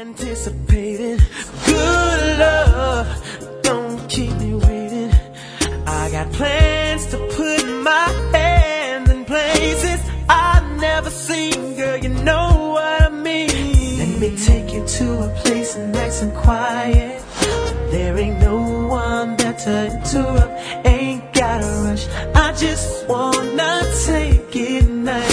anticipating good love. Don't keep me waiting. I got plans to put my hands in places I've never seen. Girl, you know what I mean. Let me take you to a place nice and quiet. There ain't no one there to interrupt. Ain't gotta rush. I just wanna take it nice.